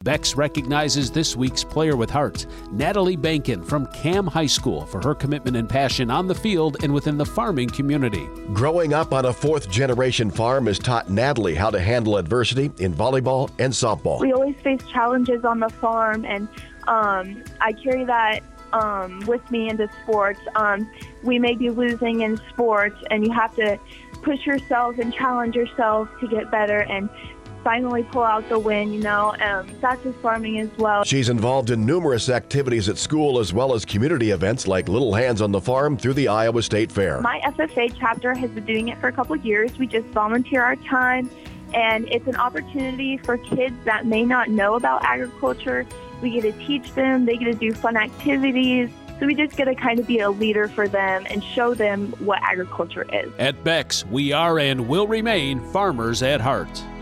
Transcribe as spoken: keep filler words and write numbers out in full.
Bex recognizes this week's player with heart, Natalie Bankin from Cam High School, for her commitment and passion on the field and within the farming community. Growing up on a fourth-generation farm has taught Natalie how to handle adversity in volleyball and softball. We always face challenges on the farm, and um, I carry that um, with me into sports. Um, we may be losing in sports, and you have to push yourself and challenge yourself to get better and finally pull out the win, you know. Um, that's with farming as well. She's involved in numerous activities at school as well as community events like Little Hands on the Farm through the Iowa State Fair. My F F A chapter has been doing it for a couple of years. We just volunteer our time, and it's an opportunity for kids that may not know about agriculture. We get to teach them. They get to do fun activities. So we just get to kind of be a leader for them and show them what agriculture is. At Bex, we are and will remain farmers at heart.